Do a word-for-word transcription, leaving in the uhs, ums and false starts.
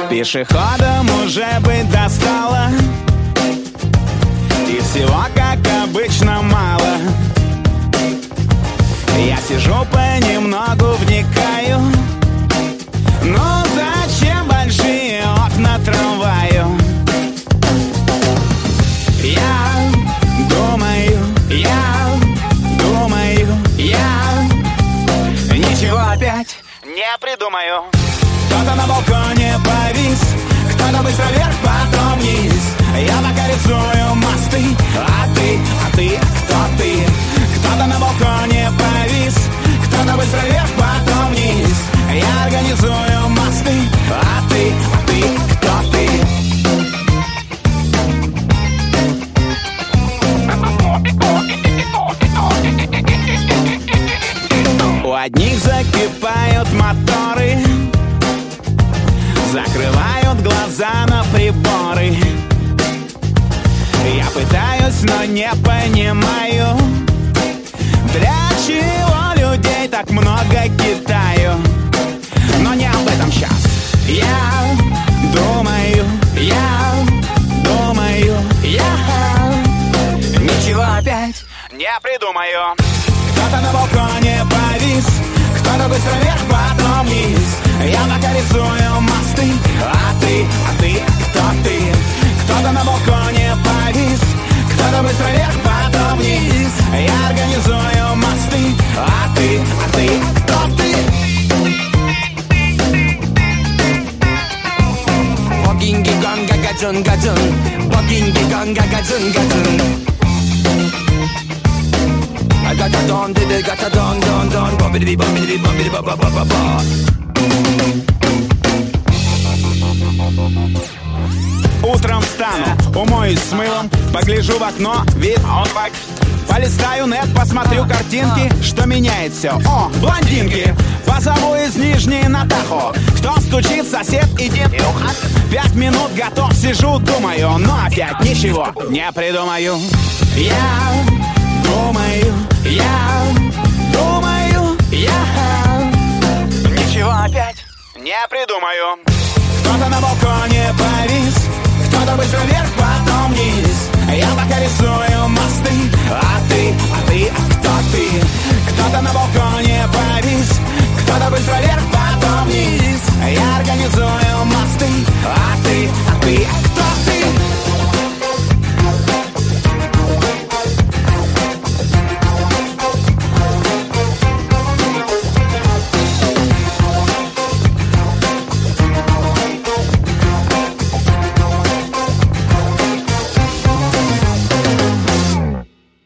Пешеходам уже быть достало, и всего, как обычно, мало. Я сижу понемногу, вникаю. Ну зачем большие окна трамваю? Я думаю, я думаю, я ничего опять не придумаю. Кто-то на балконе повис, кто-то быстро вверх, потом вниз. Я пока рисую мосты, а ты, а ты, кто ты? Кто-то на балконе повис, кто-то быстро вверх, потом вниз. Я организую мосты, а ты, а ты, кто ты? У одних закипают моторы, закрывают глаза на приборы. Я пытаюсь, но не понимаю, для чего людей так много Китаю. Но не об этом сейчас. Я думаю, я думаю, я ничего опять не придумаю. Кто-то на балконе повис, кто-то быстро вверх, потом вниз. Я пока рисую мосты, а ты, а ты, кто ты? Кто-то на балконе повис, кто-то быстро вверх, потом вниз. Я организую мосты, а ты, а ты, кто ты? Богинги гонга гаджун гаджун, богинги гонга гаджун гаджун. I got a don, did it, got a don, don, don, bobbidi, bobbidi, bobbidi, ba, ba, ba, ba, ba. Утром встану, умоюсь с мылом, погляжу в окно, вид полистаю нет, посмотрю картинки, что меняет все. О, блондинки, позову из Нижней на Тахо. Кто стучит, сосед, иди. Пять минут готов, сижу, думаю, но опять ничего не придумаю. Я думаю, я думаю, я ничего опять не придумаю. Кто-то на балконе повис, кто-то быстро вверх, потом вниз. Я пока рисую мосты, а ты, а ты, а кто ты? Кто-то на балконе повис, кто-то быстро вверх, потом